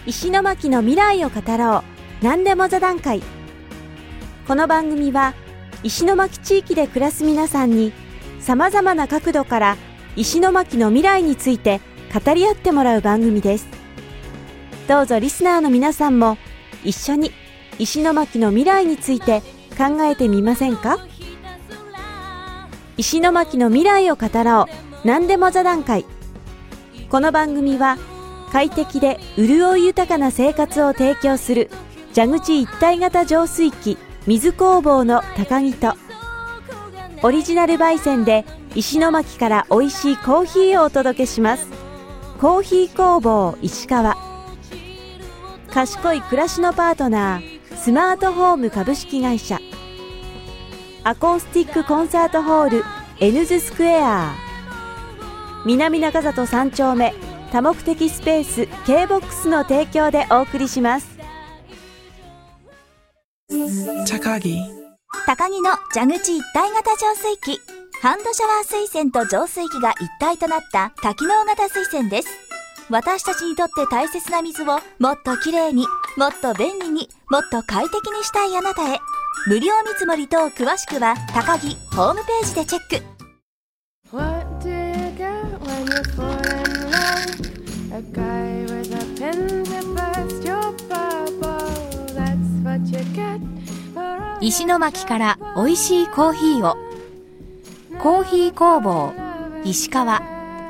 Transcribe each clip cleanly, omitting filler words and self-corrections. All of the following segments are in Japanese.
石巻の未来を語ろう、何でも座談会。この番組は石巻地域で暮らす皆さんにさまざまな角度から石巻の未来について語り合ってもらう番組です。どうぞリスナーの皆さんも一緒に石巻の未来について考えてみませんか？石巻の未来を語ろう、何でも座談会。この番組は快適で潤い豊かな生活を提供する蛇口一体型浄水器水工房の高木と、オリジナル焙煎で石巻から美味しいコーヒーをお届けします。コーヒー工房石川。賢い暮らしのパートナー、スマートホーム株式会社。アコースティックコンサートホールエヌズスクエア。南中里3丁目多目的スペース K-BOX の提供でお送りします。 高木の蛇口一体型浄水器。ハンドシャワー水栓と浄水器が一体となった多機能型水栓です。私たちにとって大切な水をもっときれいに、もっと便利に、もっと快適にしたいあなたへ。無料見積もり等詳しくは高木ホームページでチェック。 What do you get when you fall in love? A guy with a pen to burst your bubble. That's what you get. 石巻から美味しいコーヒーを。コーヒー工房石川。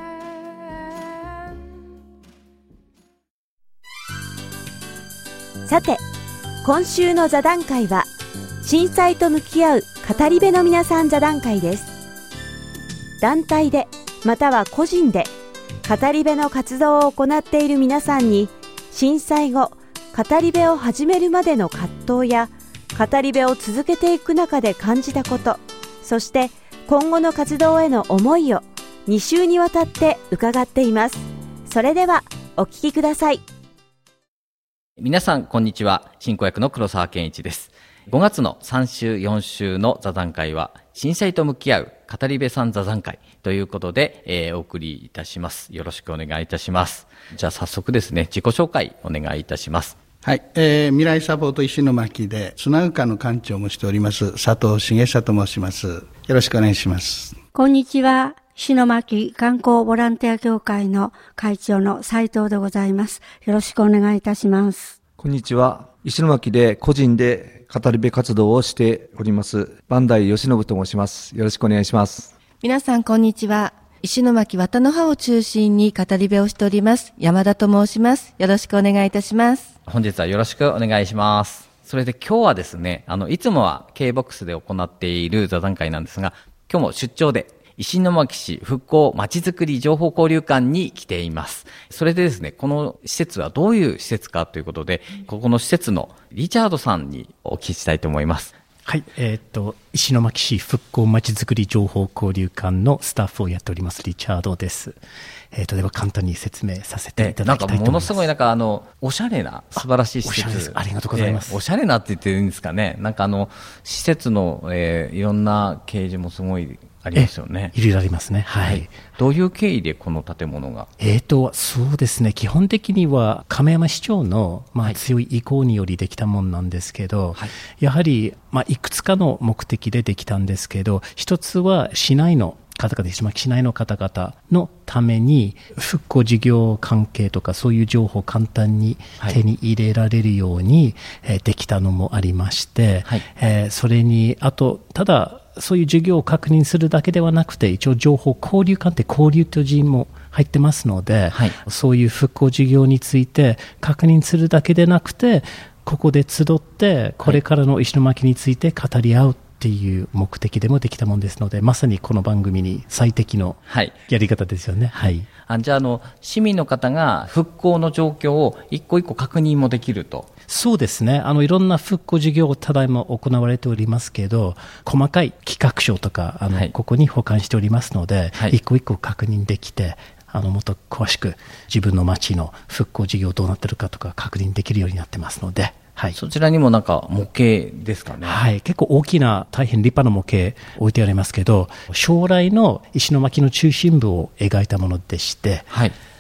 さて、今週の座談会は震災と向き合う語り部の皆さん座談会です。団体でまたは個人で語り部の活動を行っている皆さんに、震災後語り部を始めるまでの葛藤や語り部を続けていく中で感じたこと、そして今後の活動への思いを2週にわたって伺っています。それではお聞きください。 皆さんこんにちは。進行役の黒沢健一です。5月の3週4週の座談会は震災と向き合う語り部さん座談会ということで、お送りいたします。よろしくお願いいたします。じゃあ早速ですね、自己紹介お願いいたします。 はい、未来サポート石巻でつなぐ課の館長もしております佐藤茂久と申します。よろしくお願いします。 こんにちは。石巻観光ボランティア協会の会長の斉藤でございます。よろしくお願いいたします。 こんにちは。石巻で個人で語り部活動をしております磐梯義信と申します。よろしくお願いします。 皆さんこんにちは。石巻綿の葉を中心に語り部をしております山田と申します。よろしくお願いいたします。 本日はよろしくお願いします。それで今日はですね、いつもは K-BOX で行っている座談会なんですが、今日も出張で石巻市復興まちづくり情報交流館に来ています。それでですね、この施設はどういう施設かということで、ここの施設のリチャードさんにお聞きしたいと思います。 はい、石巻市復興まちづくり情報交流館のスタッフをやっておりますリチャードです。では簡単に説明させていただきたいと思います。 なんかものすごいおしゃれな素晴らしい施設。 おしゃれです。ありがとうございます。 おしゃれなって言ってるんですかね。なんか施設の、いろんな掲示もすごいありますよね。 いろいろありますね。はい。 どういう経緯でこの建物が？ そうですね。基本的には亀山市長の、強い意向によりできたものなんですけど、やはり、いくつかの目的でできたんですけど、一つは市内の方々、石巻市内の方々のために復興事業関係とかそういう情報を簡単に手に入れられるように、できたのもありまして、それにあとただそういう事業を確認するだけではなくて、一応情報交流館って交流という字も入ってますので、そういう復興事業について確認するだけでなくて、ここで集ってこれからの石巻について語り合うっていう目的でもできたものですので、まさにこの番組に最適のやり方ですよね。 じゃあ市民の方が復興の状況を一個一個確認もできると。 そうですね。いろんな復興事業をただいま行われておりますけど、細かい企画書とかここに保管しておりますので、一個一個確認できて、もっと詳しく自分の町の復興事業どうなってるかとか確認できるようになってますので、 そちらにもなんか模型ですかね。 結構大きな大変立派な模型置いてありますけど、将来の石巻の中心部を描いたものでして、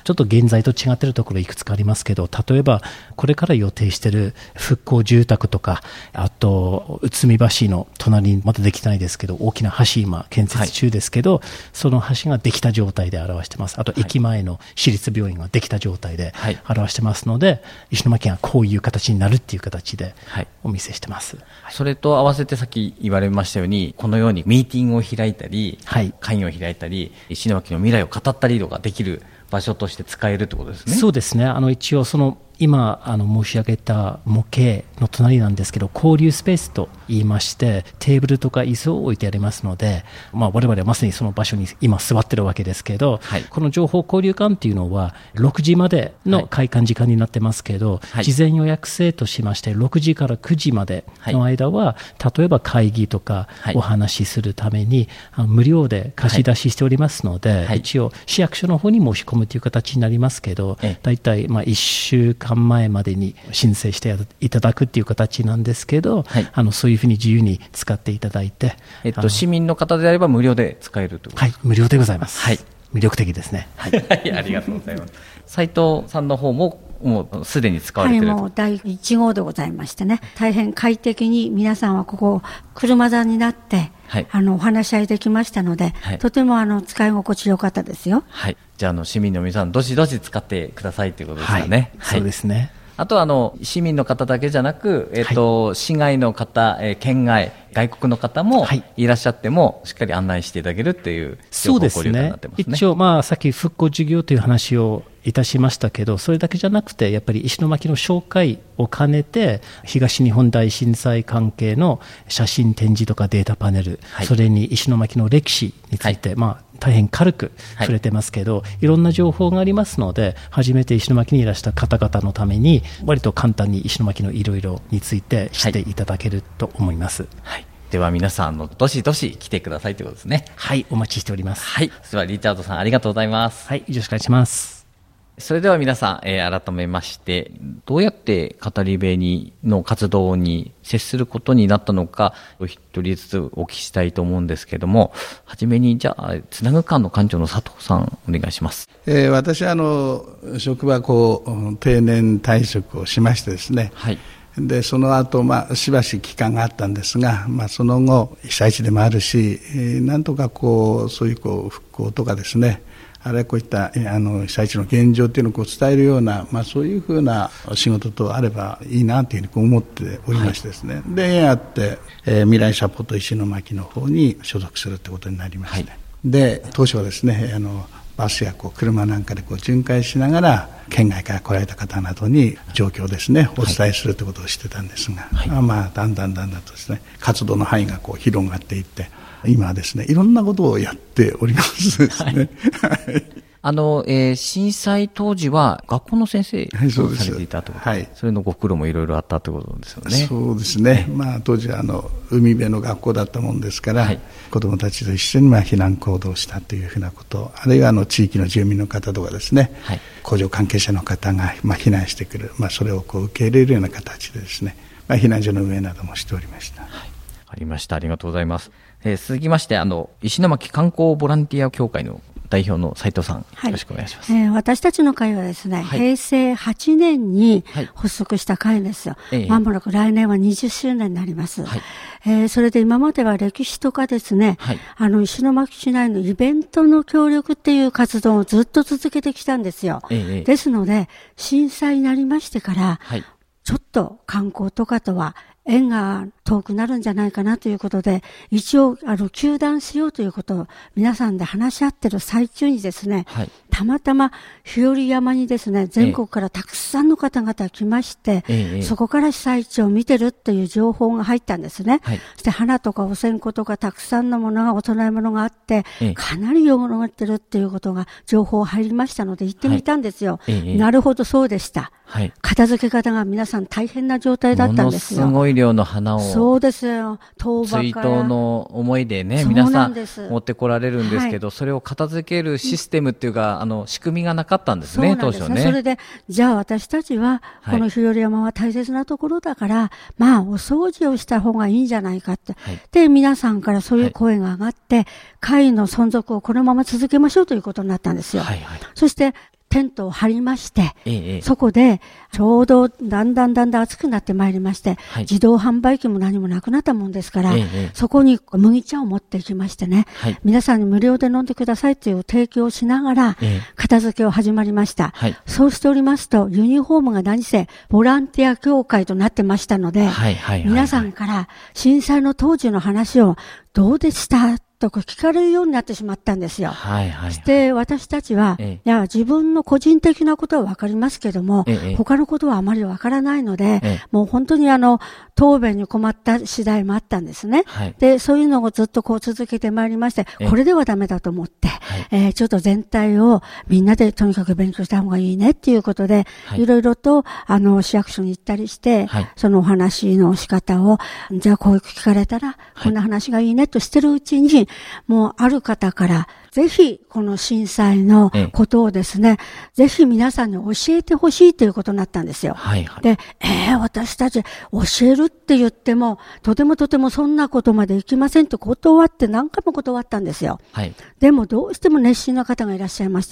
ちょっと現在と違っているところいくつかありますけど、例えばこれから予定している復興住宅とか、あと内海橋の隣にまだできてないですけど、大きな橋今建設中ですけど、その橋ができた状態で表してます。あと駅前の私立病院ができた状態で表してますので、石巻がこういう形になるっていう形でお見せしてます。 それと合わせてさっき言われましたように、このようにミーティングを開いたり、会議を開いたり、石巻の未来を語ったりとかできる場所として使えるってことですね。 そうですね。一応今申し上げた模型の隣なんですけど、交流スペースと言いまして、テーブルとか椅子を置いてありますので、我々はまさにその場所に今座ってるわけですけど、この情報交流館っていうのは6時までの開館時間になってますけど、事前予約制としまして6時から9時までの間は、例えば会議とかお話しするために無料で貸し出ししておりますので、一応市役所の方に申し込むという形になりますけど、だいたい1週間前までに申請していただくっていう形なんですけど、そういうふうに自由に使っていただいて、 市民の方であれば無料で使えるということですか？ 無料でございます。魅力的ですね。 ありがとうございます。斉藤さんの方ももうすでに使われているもう第1号でございましてね、大変快適に皆さんはここ車座になって、お話し合いできましたので、とても使い心地よかったですよ。 じゃあ市民の皆さんどしどし使ってくださいということですよね。 そうですね。 あと市民の方だけじゃなく、市外の方、県外、外国の方もいらっしゃっても、しっかり案内していただけるっていう情報交流会になってますね。 一応さっき復興事業という話をいたしましたけど、それだけじゃなくてやっぱり石巻の紹介を兼ねて、東日本大震災関係の写真展示とかデータパネル、それに石巻の歴史について、大変軽く触れてますけど、いろんな情報がありますので、初めて石巻にいらした方々のために割と簡単に石巻のいろいろについて知っていただけると思います。 では皆さんどしどし来てくださいということですね。 お待ちしております。 ではリチャードさんありがとうございます。 よろしくお願いします。 それでは皆さん、改めましてどうやって語り部の活動に接することになったのか、お一人ずつお聞きしたいと思うんですけども、はじめにじゃあつなぐ館の館長の佐藤さんお願いします。 私は職場定年退職をしましてですね、でその後、しばし期間があったんですが、その後被災地でもあるし、なんとかそういう復興とかですね、あるいはこういった被災地の現状というのを伝えるような、そういうふうな仕事とあればいいなというふうに思っておりましてですね、で縁あって未来サポート石巻の方に所属するということになりまして、で当初はですねバスや車なんかで巡回しながら県外から来られた方などに状況をですねお伝えするということをしてたんですが、だんだんとですね活動の範囲が広がっていって、今はですねいろんなことをやっておりますですね。 震災当時は学校の先生をされていたということで、それのご苦労もいろいろあったということですよね。 そうですね、当時は海辺の学校だったもんですから、子どもたちと一緒に避難行動したというふうなこと、あるいは地域の住民の方とかですね、工場関係者の方が避難してくる、それを受け入れるような形でですね、避難所の運営などもしておりました。 ありました。ありがとうございます。続きまして石巻観光ボランティア協会の代表の斉藤さん、よろしくお願いします。 私たちの会はですね、平成8年に発足した会ですよ。まもなく来年は20周年になります。それで今までは歴史とかですね、石巻市内のイベントの協力っていう活動をずっと続けてきたんですよ。ですので震災になりましてから、ちょっと観光とかとは縁が遠くなるんじゃないかなということで、一応休団しようということを皆さんで話し合ってる最中にですね、たまたま日和山にですね全国からたくさんの方々来まして、そこから被災地を見てるっていう情報が入ったんですね。そして花とかお線香とかたくさんのものがお供え物があって、かなり汚れてるっていうことが情報入りましたので行ってみたんですよ。なるほどそうでした。片付け方が皆さん大変な状態だったんですよ。 ものすごい量の花をそうですよ、 追悼の思いでね皆さん持ってこられるんですけど、それを片付けるシステムっていうか仕組みがなかったんですね、当初ね。 それでじゃあ私たちはこの日和山は大切なところだから、お掃除をした方がいいんじゃないかって、で皆さんからそういう声が上がって、会の存続をこのまま続けましょうということになったんですよ。そしてテントを張りまして、そこでちょうどだんだん暑くなってまいりまして、自動販売機も何もなくなったもんですから、そこに麦茶を持っていきましてね、皆さんに無料で飲んでくださいという提供をしながら、片付けを始まりました。そうしておりますと、ユニフォームが何せボランティア協会となってましたので、皆さんから震災の当時の話をどうでしたと聞かれるようになってしまったんですよ。そして私たちは、いや自分の個人的なことはわかりますけども、他のことはあまりわからないので、もう本当に答弁に困った次第もあったんですね。で、そういうのをずっとこう続けてまいりまして、これではダメだと思って、ちょっと全体をみんなでとにかく勉強した方がいいねっていうことで、いろいろと市役所に行ったりして、そのお話の仕方を、じゃあこういう聞かれたら、こんな話がいいねとしてるうちに、もうある方からぜひこの震災のことをですね、ぜひ皆さんに教えてほしいということになったんですよ。で、私たち教えるって言ってもとてもそんなことまでいきませんと断って何回も断ったんですよ。でもどうしても熱心な方がいらっしゃいまして、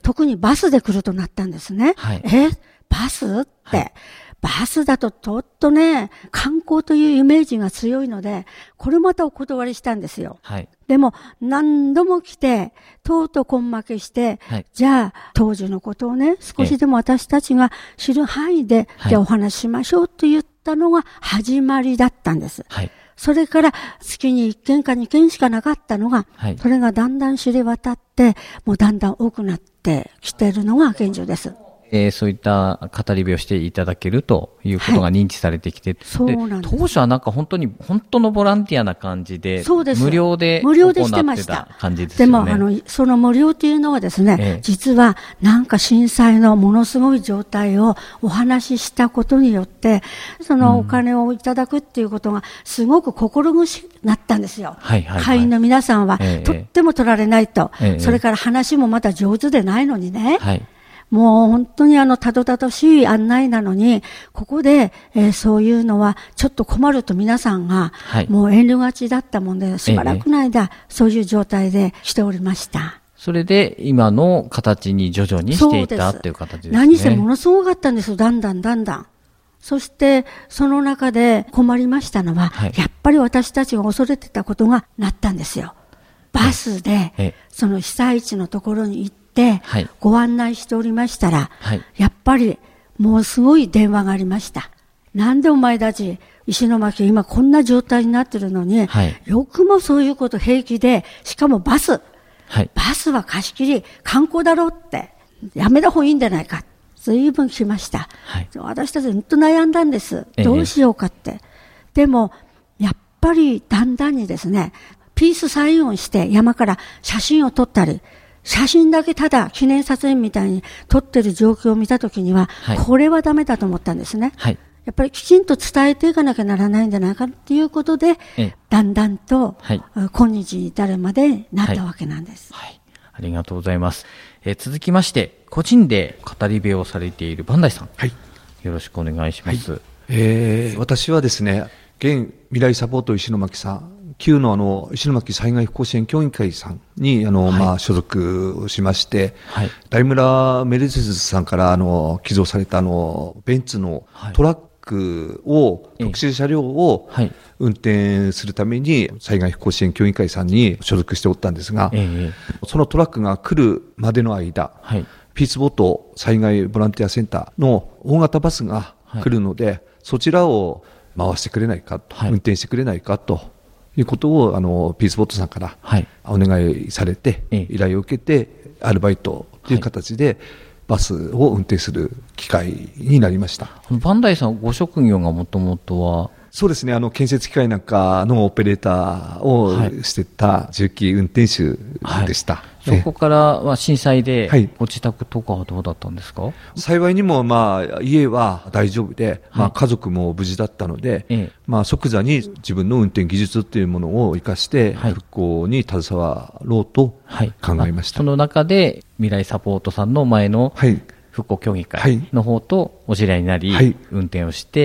特にバスで来るとなったんですね。バスって、バスだとちょっとね、観光というイメージが強いので、これまたお断りしたんですよ。でも何度も来て、とうとう根負けして、じゃあ当時のことをね、少しでも私たちが知る範囲で、じゃあお話ししましょうと言ったのが始まりだったんです。それから月に1件か2件しかなかったのが、それがだんだん知れ渡って、もうだんだん多くなってきているのが現状です。 そういった語り部をしていただけるということが認知されてきて、 そうなんです。 当初はなんか本当のボランティアな感じで、無料でしてました。 感じですよね。 でもその無料というのはですね、実はなんか震災のものすごい状態をお話ししたことによって、そのお金をいただくっていうことがすごく心苦しくなったんですよ。会員の皆さんは、とっても取られないと、それから話もまた上手でないのにね。もう本当にたどたどしい案内なのに、ここで、そういうのはちょっと困ると皆さんが、もう遠慮がちだったもんで、しばらくの間、そういう状態でしておりました。 それで今の形に徐々にしていったっていう形ですね。 何せものすごかったんですよ、だんだん。そして、その中で困りましたのは、やっぱり私たちが恐れてたことがなったんですよ。バスで、その被災地のところに行って、ご案内しておりましたら、やっぱりもうすごい電話がありました。なんでお前たち石巻今こんな状態になってるのに、よくもそういうこと平気で、しかもバスは貸し切り観光だろうってやめた方がいいんじゃないか、随分来ました。私たちずっと悩んだんです。どうしようかって。でもやっぱりだんだんにですね、ピースサインをして山から写真を撮ったり、写真だけただ記念撮影みたいに撮ってる状況を見たときには、これはダメだと思ったんですね。やっぱりきちんと伝えていかなきゃならないんじゃないかっていうことで、だんだんと、今日に至るまでなったわけなんです。 ありがとうございます。続きまして、個人で語り部をされている磐梯さん。よろしくお願いします。 私はですね、現未来サポート石巻さん、旧の石巻災害復興支援協議会さんに所属しまして、大村メルセデスさんから寄贈されたベンツのトラックを、特殊車両を運転するために災害復興支援協議会さんに所属しておったんですが、そのトラックが来るまでの間、ピースボート災害ボランティアセンターの大型バスが来るので、そちらを回してくれないかと、運転してくれないかということをピースボットさんからお願いされて、依頼を受けてアルバイトという形でバスを運転する機会になりました。 磐梯さん、ご職業がもともとは？ そうですね、建設機械なんかのオペレーターをしてた重機運転手でした。 そこからは震災でご自宅とかはどうだったんですか？ 幸いにも家は大丈夫で、家族も無事だったので、即座に自分の運転技術というものを生かして復興に携わろうと考えました。 その中で未来サポートさんの前の復興協議会の方とお知り合いになり、運転をして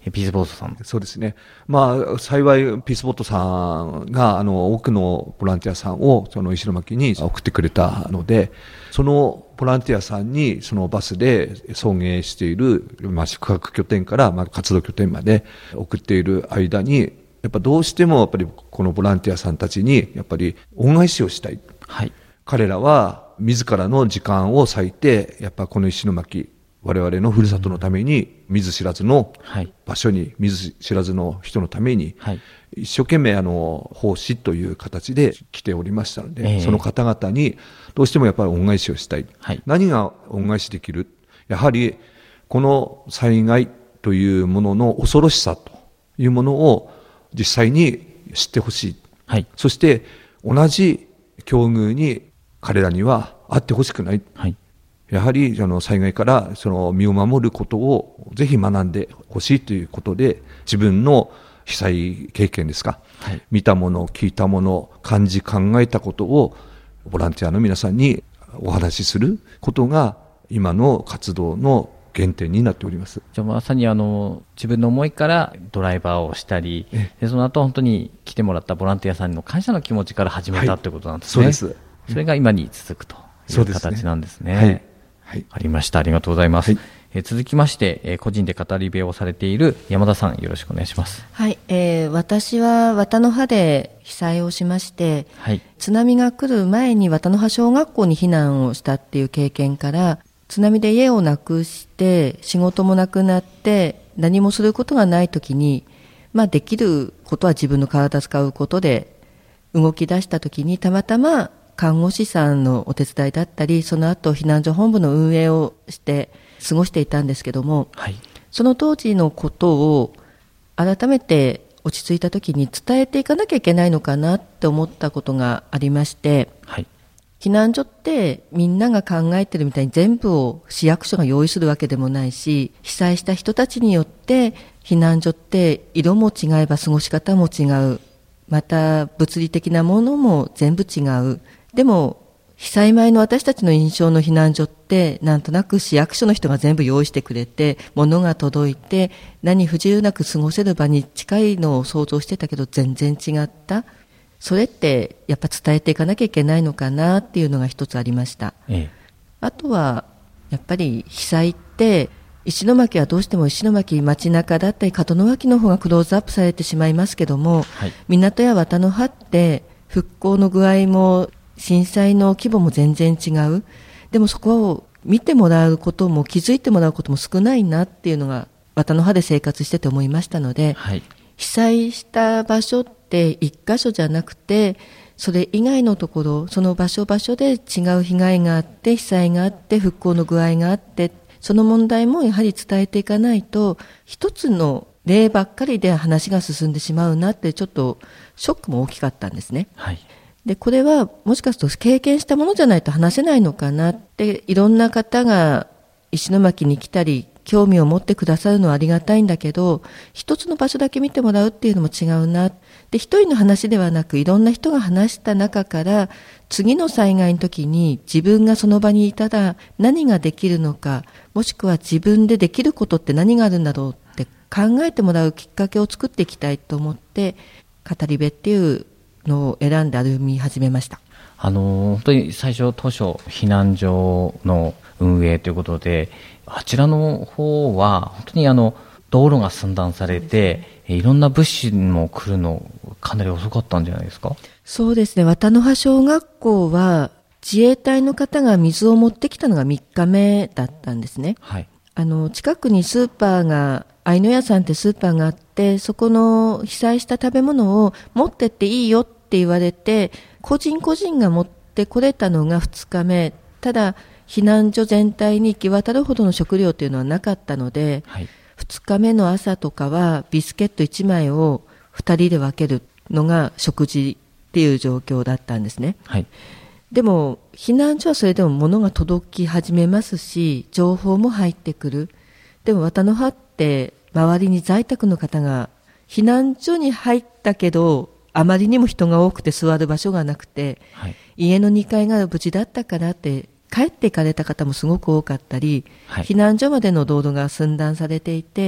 ピースボートさん。 そうですね。幸い、ピースボートさんが、多くのボランティアさんを、その石巻に送ってくれたので、そのボランティアさんに、そのバスで送迎している、宿泊拠点から、活動拠点まで送っている間に、やっぱどうしても、やっぱりこのボランティアさんたちに、やっぱり恩返しをしたい。 はい。 彼らは、自らの時間を割いて、やっぱこの石巻、我々のふるさとのために、見ず知らずの場所に、見ず知らずの人のために、一生懸命奉仕という形で来ておりましたので、その方々にどうしてもやっぱり恩返しをしたい。何が恩返しできる？やはり、この災害というものの恐ろしさというものを実際に知ってほしい。そして、同じ境遇に彼らにはあってほしくない。やはり災害から身を守ることをぜひ学んでほしいということで、自分の被災経験ですか、見たもの、聞いたもの、感じ考えたことをボランティアの皆さんにお話しすることが今の活動の原点になっております。 じゃあまさに自分の思いからドライバーをしたり、でその後本当に来てもらったボランティアさんの感謝の気持ちから始めたということなんですね。 そうです。 それが今に続くという形なんですね。ありました。ありがとうございます。続きまして、個人で語り部をされている山田さん、よろしくお願いします。 はい、私は綿の葉で被災をしまして、津波が来る前に綿の葉小学校に避難をしたっていう経験から、津波で家をなくして仕事もなくなって何もすることがないときに、できることは自分の体を使うことで動き出したときに、たまたま看護師さんのお手伝いだったり、その後避難所本部の運営をして過ごしていたんですけども、その当時のことを改めて落ち着いた時に伝えていかなきゃいけないのかなって思ったことがありまして、避難所ってみんなが考えてるみたいに全部を市役所が用意するわけでもないし、被災した人たちによって避難所って色も違えば過ごし方も違う、また物理的なものも全部違う。でも被災前の私たちの印象の避難所ってなんとなく市役所の人が全部用意してくれて、物が届いて何不自由なく過ごせる場に近いのを想像してたけど全然違った。それってやっぱ伝えていかなきゃいけないのかなっていうのが一つありました。あとはやっぱり被災って石巻はどうしても石巻街中だったり門脇の方がクローズアップされてしまいますけども、港や綿の葉って復興の具合も震災の規模も全然違う。でもそこを見てもらうことも気づいてもらうことも少ないなっていうのが綿の葉で生活してて思いましたので、被災した場所って一箇所じゃなくて、それ以外のところ、その場所場所で違う被害があって被災があって復興の具合があって、その問題もやはり伝えていかないと、一つの例ばっかりで話が進んでしまうなって、ちょっとショックも大きかったんですね。で、これはもしかすると経験したものじゃないと話せないのかなって、いろんな方が石巻に来たり興味を持ってくださるのはありがたいんだけど、一つの場所だけ見てもらうっていうのも違うな。で、一人の話ではなくいろんな人が話した中から、次の災害の時に自分がその場にいたら何ができるのか、もしくは自分でできることって何があるんだろうって考えてもらうきっかけを作っていきたいと思って、語り部っていうのを選んで歩み始めました。 本当に最初当初避難所の運営ということで、あちらの方は本当に道路が寸断されていろんな物資も来るのかなり遅かったんじゃないですか？ そうですね。綿の葉小学校は自衛隊の方が水を持ってきたのが3日目だったんですね。近くにスーパーが、愛の屋さんってスーパーがあって、そこの被災した食べ物を持ってっていいよって言われて、個人個人が持ってこれたのが2日目。ただ避難所全体に行き渡るほどの食料というのはなかったので、2日目の朝とかはビスケット1枚を2人で分けるのが食事っていう状況だったんですね。でも避難所はそれでも物が届き始めますし、情報も入ってくる。でも綿の葉って周りに在宅の方が避難所に入ったけど、あまりにも人が多くて座る場所がなくて、家の2階が無事だったからって帰って行かれた方もすごく多かったり、避難所までの道路が寸断されていて、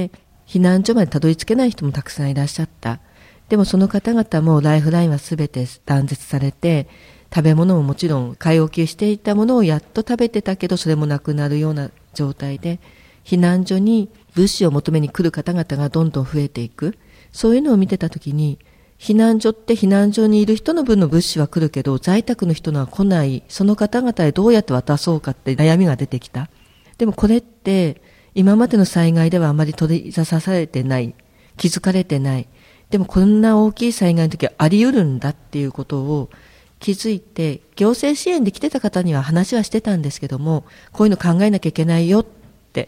避難所までたどり着けない人もたくさんいらっしゃった。でもその方々もライフラインはすべて断絶されて、食べ物ももちろん買い置きしていたものをやっと食べてたけど、それもなくなるような状態で、避難所に物資を求めに来る方々がどんどん増えていく。そういうのを見てたときに、避難所って避難所にいる人の分の物資は来るけど、在宅の人のは来ない。その方々へどうやって渡そうかって悩みが出てきた。でもこれって今までの災害ではあまり取り沙汰されてない、気づかれてない。でもこんな大きい災害の時はあり得るんだっていうことを気づいて、行政支援で来てた方には話はしてたんですけども、こういうの考えなきゃいけないよって。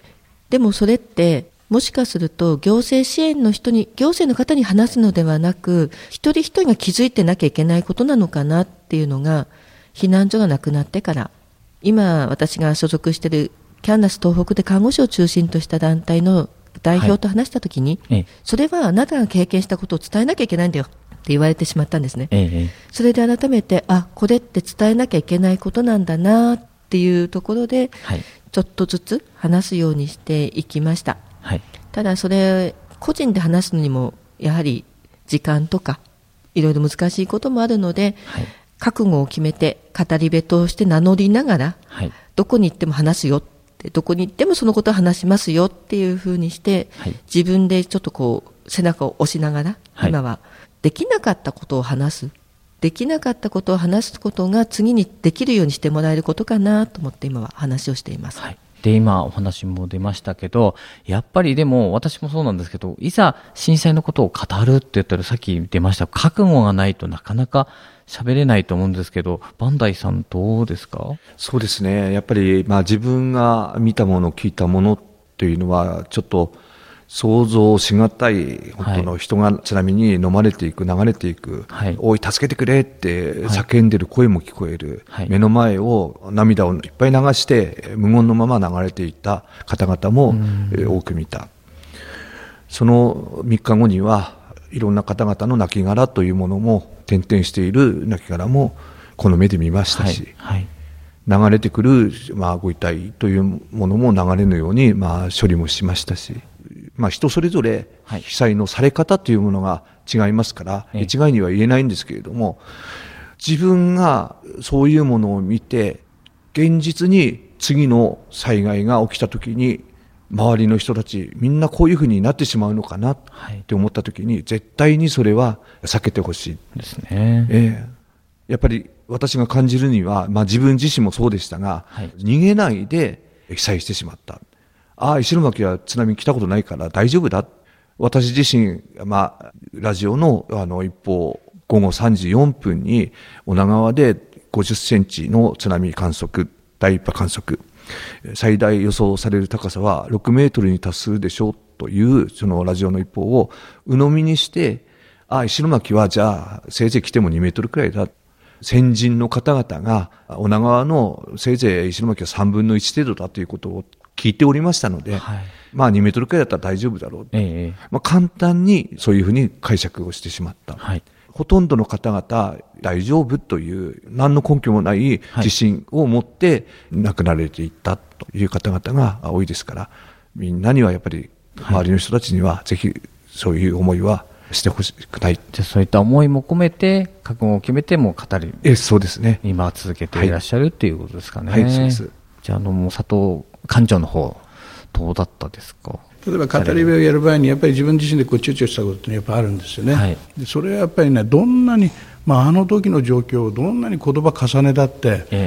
でもそれってもしかすると行政支援の人に、行政の方に話すのではなく、一人一人が気づいてなきゃいけないことなのかなっていうのが、避難所がなくなってから、今私が所属しているキャンナス東北で看護師を中心とした団体の代表と話したときに、それはあなたが経験したことを伝えなきゃいけないんだよって言われてしまったんですね。それで改めて、これって伝えなきゃいけないことなんだなっていうところで、ちょっとずつ話すようにしていきました。ただそれ個人で話すのにもやはり時間とかいろいろ難しいこともあるので、覚悟を決めて語り部として名乗りながら、どこに行っても話すよ、どこに行ってもそのことを話しますよっていうふうにして、自分でちょっとこう背中を押しながら、今はできなかったことを話す、できなかったことを話すことが次にできるようにしてもらえることかなと思って今は話をしています。 で、今お話も出ましたけど、やっぱりでも私もそうなんですけど、いざ震災のことを語るって言ったらさっき出ました覚悟がないとなかなか喋れないと思うんですけど、バンダイさんどうですか？ そうですね。やっぱり自分が見たもの、聞いたものというのはちょっと想像しがたい、本当の人が津波に飲まれていく、流れていく、おい助けてくれって叫んでる声も聞こえる、目の前を涙をいっぱい流して無言のまま流れていった方々も多く見た。その3日後にはいろんな方々の亡骸というものも、点々している亡骸もこの目で見ましたし、流れてくるご遺体というものも流れのように処理もしましたし、人それぞれ被災のされ方というものが違いますから、一概には言えないんですけれども、自分がそういうものを見て、現実に次の災害が起きたときに、周りの人たちみんなこういうふうになってしまうのかなって思ったときに、絶対にそれは避けてほしいですね。 やっぱり私が感じるには、自分自身もそうでしたが、逃げないで被災してしまった。石巻は津波来たことないから大丈夫だ。私自身、ラジオの一報、午後3時4分に女川で50センチの津波観測、第1波観測。最大予想される高さは6メートルに達するでしょうというそのラジオの一報を鵜呑みにして、石巻はじゃあせいぜい来ても2メートルくらいだ。先人の方々が女川のせいぜい石巻は3分の1程度だということを聞いておりましたので、2メートルくらいだったら大丈夫だろう、簡単にそういうふうに解釈をしてしまった、ほとんどの方々大丈夫という何の根拠もない自信を持って亡くなられていったという方々が多いですから、みんなにはやっぱり周りの人たちにはぜひそういう思いはしてほしくない。 じゃあそういった思いも込めて覚悟を決めても語る。 そうですね。 今は続けていらっしゃるっていうことですかね。 そうです。 じゃあ佐藤館長の方どうだったですか？ 例えば語り部をやる場合にやっぱり自分自身で躊躇したことってやっぱあるんですよね。でそれはやっぱりね、どんなにあの時の状況をどんなに言葉重ねだって、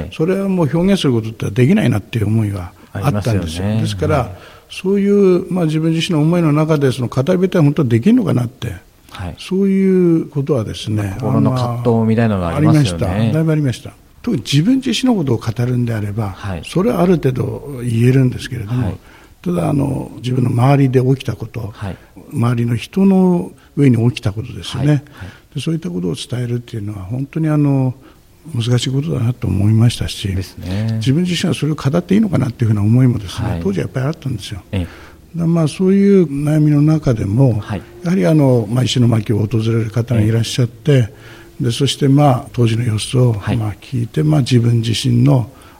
それはもう表現することってできないなっていう思いはあったんですよ。ですから、そういう、自分自身の思いの中でその語り部って本当にできるのかなって、そういうことはですね、 心の葛藤みたいなのがありますよね。 だいぶありました。特に自分自身のことを語るんであれば、それはある程度言えるんですけれども、ただ自分の周りで起きたこと、周りの人の上に起きたことですよね、でそういったことを伝えるっていうのは本当に難しいことだなと思いましたし、自分自身はそれを語っていいのかなっていうふうな思いもですね、当時はやっぱりあったんですよ。そういう悩みの中でも、やはり石巻を訪れる方がいらっしゃって、でそして当時の様子を聞いて、自分自身の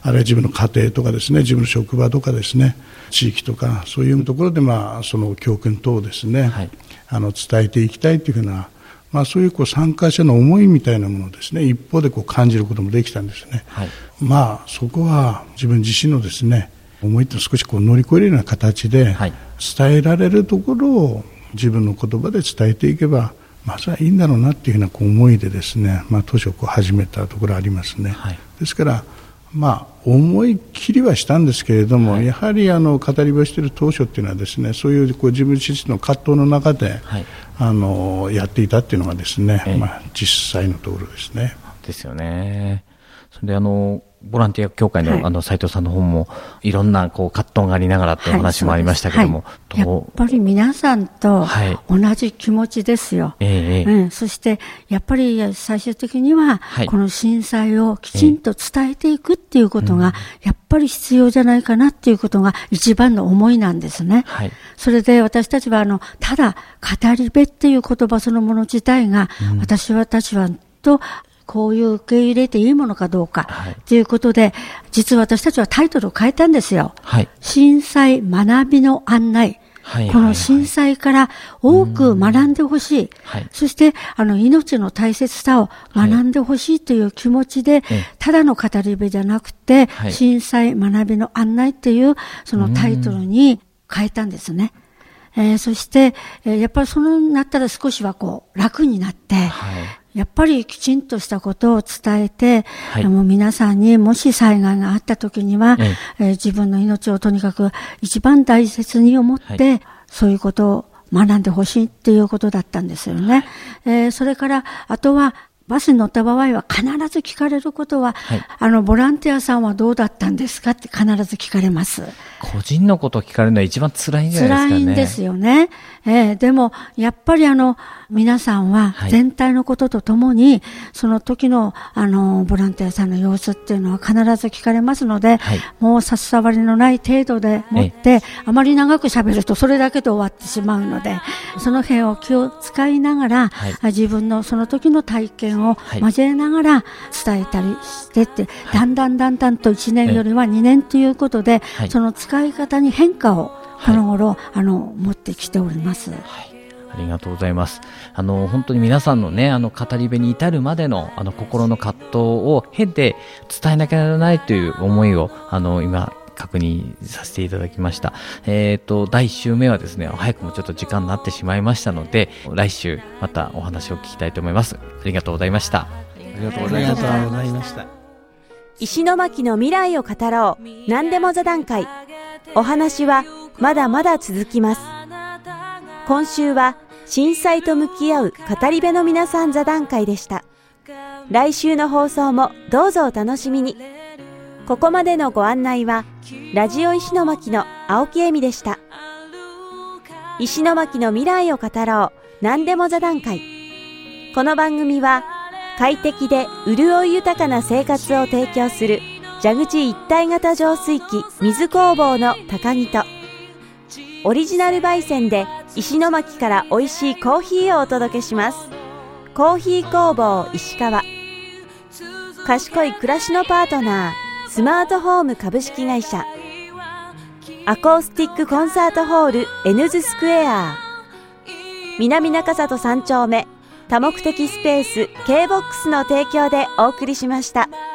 あるいは自分の家庭とかですね、自分の職場とかですね、地域とかそういうところでその教訓等をですね、伝えていきたいというふうな、そういう参加者の思いみたいなものをですね、一方で感じることもできたんですね。そこは自分自身のですね、思いって少し乗り越えるような形で伝えられるところを自分の言葉で伝えていけばそれはいいんだろうなっていうような思いでですね、当初始めたところありますね。ですから思い切りはしたんですけれども、やはり語り部をしている当初っていうのはですね、そういう自分自身の葛藤の中で、やっていたっていうのがですね、実際のところですね。 ですよね。それでボランティア協会の斉藤さんの本もいろんな葛藤がありながらってお話もありましたけども、 やっぱり皆さんと同じ気持ちですよ。そしてやっぱり最終的にはこの震災をきちんと伝えていくっていうことがやっぱり必要じゃないかなっていうことが一番の思いなんですね。それで私たちはただ語り部っていう言葉そのもの自体が、私たちはとこういう受け入れていいものかどうかということで、実は私たちはタイトルを変えたんですよ。震災学びの案内。この震災から多く学んでほしい。そして命の大切さを学んでほしいという気持ちで、ただの語り部じゃなくて、震災学びの案内っていうそのタイトルに変えたんですね。そして、やっぱりそうなったら少しは楽になって、やっぱりきちんとしたことを伝えて、もう皆さんにもし災害があった時には、自分の命をとにかく一番大切に思って、そういうことを学んでほしいっていうことだったんですよね。それからあとはバスに乗った場合は必ず聞かれることは、ボランティアさんはどうだったんですかって必ず聞かれます。 個人のことを聞かれるのは一番辛いんじゃないですかね。 辛いんですよね。でもやっぱり皆さんは全体のこととともに、その時のボランティアさんの様子っていうのは必ず聞かれますので、もう差し障りのない程度でもって、あまり長く喋るとそれだけで終わってしまうので、その辺を気を使いながら、自分のその時の体験を交えながら伝えたりしてって、だんだんと1年よりは2年ということで、その使い方に変化をこの頃、持ってきております。 ありがとうございます。本当に皆さんのね、語り部に至るまでの心の葛藤を経て伝えなきゃならないという思いを今確認させていただきました。第1週目はですね、早くもちょっと時間になってしまいましたので、来週またお話を聞きたいと思います。ありがとうございました。 ありがとうございました。 石巻の未来を語ろう、何でも座談会。お話はまだまだ続きます。今週は震災と向き合う語り部の皆さん座談会でした。来週の放送もどうぞお楽しみに。ここまでのご案内はラジオ石巻の青木恵美でした。石巻の未来を語ろう、何でも座談会。この番組は快適で潤い豊かな生活を提供する蛇口一体型浄水器水工房の高木と、オリジナル焙煎で石巻から美味しいコーヒーをお届けします。コーヒー工房石川。賢い暮らしのパートナー、スマートホーム株式会社。アコースティックコンサートホールエヌズスクエア。南中里3丁目多目的スペース K-BOX の提供でお送りしました。